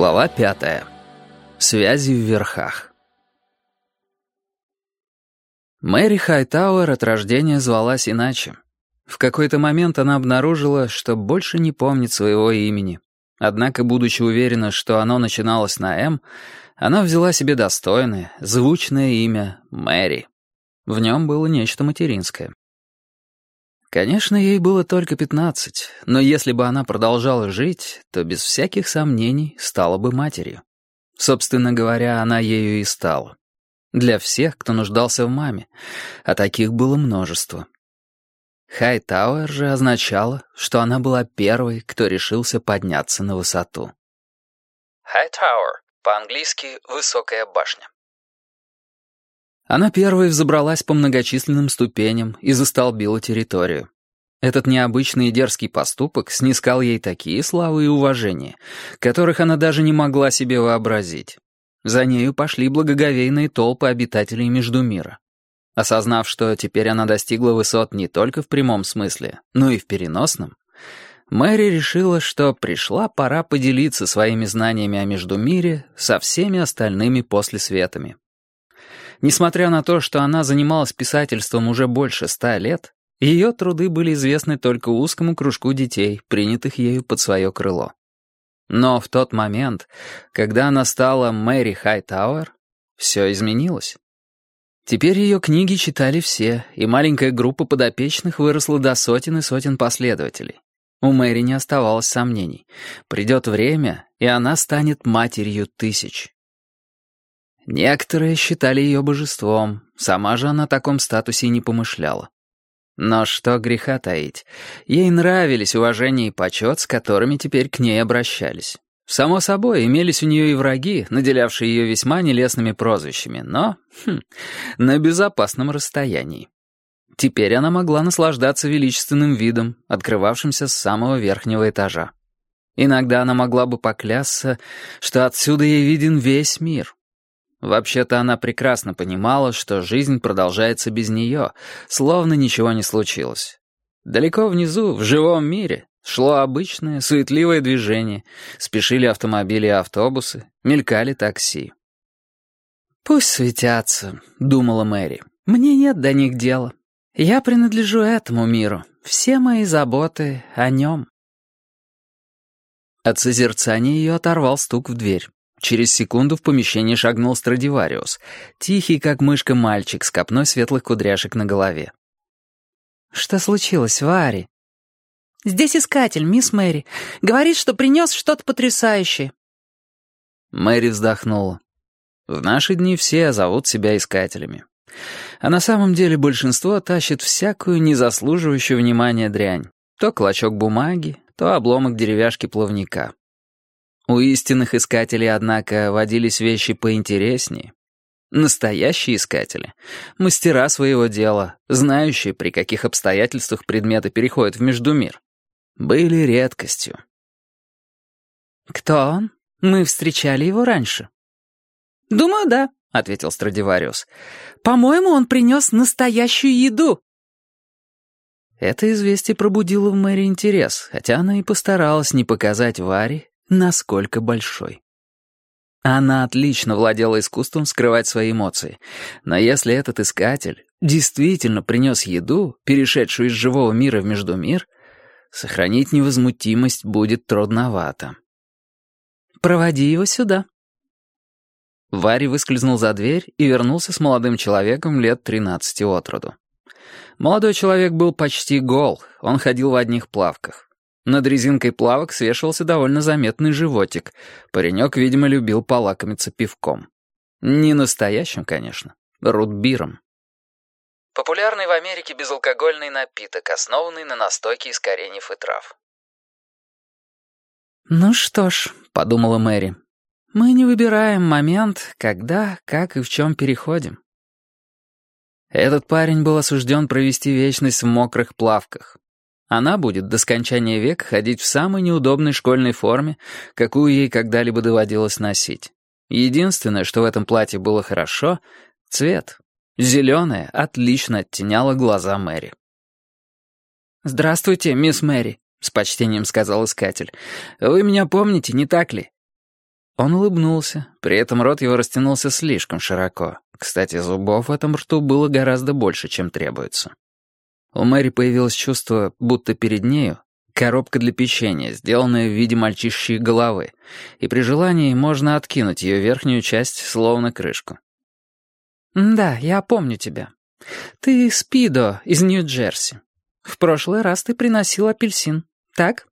Глава 5. Связи в верхах. Мэри Хайтауэр от рождения звалась иначе. В какой-то момент она обнаружила, что больше не помнит своего имени. Однако, будучи уверена, что оно начиналось на «М», она взяла себе достойное, звучное имя Мэри. В нем было нечто материнское. Конечно, ей было только 15, но если бы она продолжала жить, то без всяких сомнений стала бы матерью. Собственно говоря, она ею и стала. Для всех, кто нуждался в маме, а таких было множество. Хайтауэр же означало, что она была первой, кто решился подняться на высоту. Хайтауэр, по-английски «высокая башня». Она первой взобралась по многочисленным ступеням и застолбила территорию. Этот необычный и дерзкий поступок снискал ей такие славы и уважения, которых она даже не могла себе вообразить. За нею пошли благоговейные толпы обитателей Междумира. Осознав, что теперь она достигла высот не только в прямом смысле, но и в переносном, Мэри решила, что пришла пора поделиться своими знаниями о Междумире со всеми остальными послесветами. Несмотря на то, что она занималась писательством уже больше 100 лет, ее труды были известны только узкому кружку детей, принятых ею под свое крыло. Но в тот момент, когда она стала Мэри Хайтауэр, все изменилось. Теперь ее книги читали все, и маленькая группа подопечных выросла до сотен и сотен последователей. У Мэри не оставалось сомнений. Придет время, и она станет матерью тысяч. Некоторые считали ее божеством, сама же она о таком статусе и не помышляла. Но что греха таить, ей нравились уважение и почет, с которыми теперь к ней обращались. Само собой, имелись у нее и враги, наделявшие ее весьма нелестными прозвищами, но на безопасном расстоянии. Теперь она могла наслаждаться величественным видом, открывавшимся с самого верхнего этажа. Иногда она могла бы поклясться, что отсюда ей виден весь мир. Вообще-то она прекрасно понимала, что жизнь продолжается без нее, словно ничего не случилось. Далеко внизу, в живом мире, шло обычное, суетливое движение, спешили автомобили и автобусы, мелькали такси. «Пусть суетятся», — думала Мэри, — «мне нет до них дела. Я принадлежу этому миру, все мои заботы о нем». От созерцания ее оторвал стук в дверь. Через секунду в помещение шагнул Страдивариус, тихий, как мышка, мальчик с копной светлых кудряшек на голове. «Что случилось, Вари?» «Здесь искатель, мисс Мэри. Говорит, что принес что-то потрясающее». Мэри вздохнула. В наши дни все зовут себя искателями. А на самом деле большинство тащит всякую незаслуживающую внимания дрянь. То клочок бумаги, то обломок деревяшки плавника. У истинных искателей, однако, водились вещи поинтереснее. Настоящие искатели, мастера своего дела, знающие, при каких обстоятельствах предметы переходят в Междумир, были редкостью. «Кто он? Мы встречали его раньше». «Думаю, да», — ответил Страдивариус. «По-моему, он принес настоящую еду». Это известие пробудило в Мэри интерес, хотя она и постаралась не показать Варе, насколько большой. Она отлично владела искусством скрывать свои эмоции, но если этот искатель действительно принес еду, перешедшую из живого мира в Междумир, сохранить невозмутимость будет трудновато. «Проводи его сюда». Варри выскользнул за дверь и вернулся с молодым человеком лет 13 от роду. Молодой человек был почти гол, он ходил в одних плавках. Над резинкой плавок свешивался довольно заметный животик. Паренек, видимо, любил полакомиться пивком. Не настоящим, конечно, рутбиром. Популярный в Америке безалкогольный напиток, основанный на настойке из кореньев и трав. «Ну что ж», — подумала Мэри, — «мы не выбираем момент, когда, как и в чем переходим». Этот парень был осужден провести вечность в мокрых плавках. Она будет до скончания века ходить в самой неудобной школьной форме, какую ей когда-либо доводилось носить. Единственное, что в этом платье было хорошо — цвет. Зеленое отлично оттеняло глаза Мэри. «Здравствуйте, мисс Мэри», — с почтением сказал искатель. «Вы меня помните, не так ли?» Он улыбнулся, при этом рот его растянулся слишком широко. Кстати, зубов в этом рту было гораздо больше, чем требуется. У Мэри появилось чувство, будто перед нею коробка для печенья, сделанная в виде мальчишечьей головы, и при желании можно откинуть ее верхнюю часть, словно крышку. «Да, я помню тебя. Ты Спидо из Нью-Джерси. В прошлый раз ты приносил апельсин, так?»